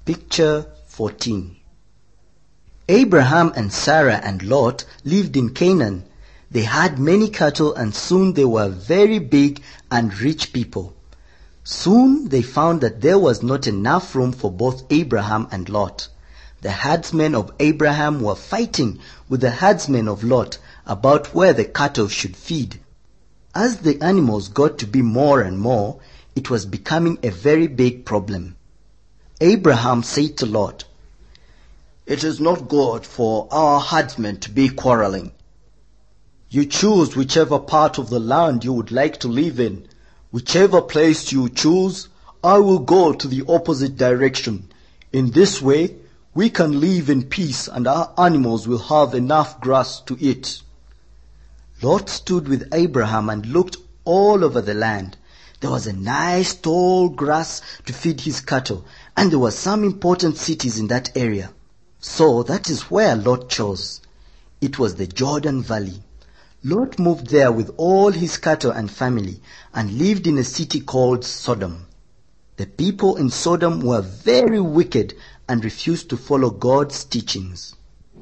Picture 14. Abraham and Sarah and Lot lived in Canaan. They had many cattle and soon they were very big and rich people. Soon they found that there was not enough room for both Abraham and Lot. The herdsmen of Abraham were fighting with the herdsmen of Lot about where the cattle should feed. As the animals got to be more and more, it was becoming a very big problem. Abraham said to Lot, "It is not good for our herdsmen to be quarreling. You choose whichever part of the land you would like to live in. Whichever place you choose, I will go to the opposite direction. In this way, we can live in peace and our animals will have enough grass to eat." Lot stood with Abraham and looked all over the land. There was a nice tall grass to feed his cattle, and there were some important cities in that area. So that is where Lot chose. It was the Jordan Valley. Lot moved there with all his cattle and family and lived in a city called Sodom. The people in Sodom were very wicked and refused to follow God's teachings.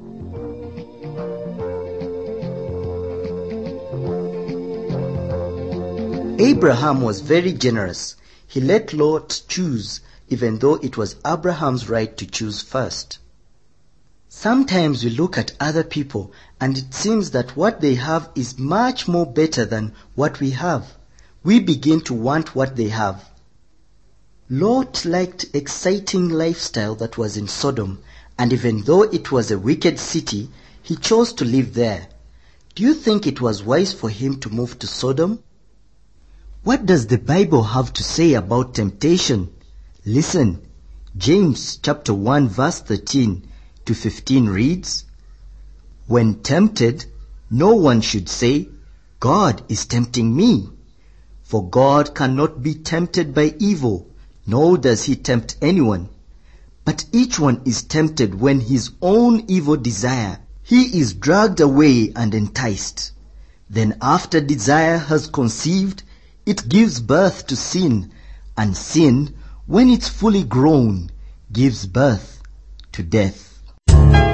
Abraham was very generous. He let Lot choose, even though it was Abraham's right to choose first. Sometimes we look at other people and it seems that what they have is much more better than what we have. We begin to want what they have. Lot liked exciting lifestyle that was in Sodom, and even though it was a wicked city, he chose to live there. Do you think it was wise for him to move to Sodom? What does the Bible have to say about temptation? Listen, James chapter 1 verse 13 to 15 reads, "When tempted, no one should say, 'God is tempting me.' For God cannot be tempted by evil, nor does he tempt anyone. But each one is tempted when his own evil desire, he is dragged away and enticed. Then after desire has conceived, it gives birth to sin, and sin, when it's fully grown, gives birth to death."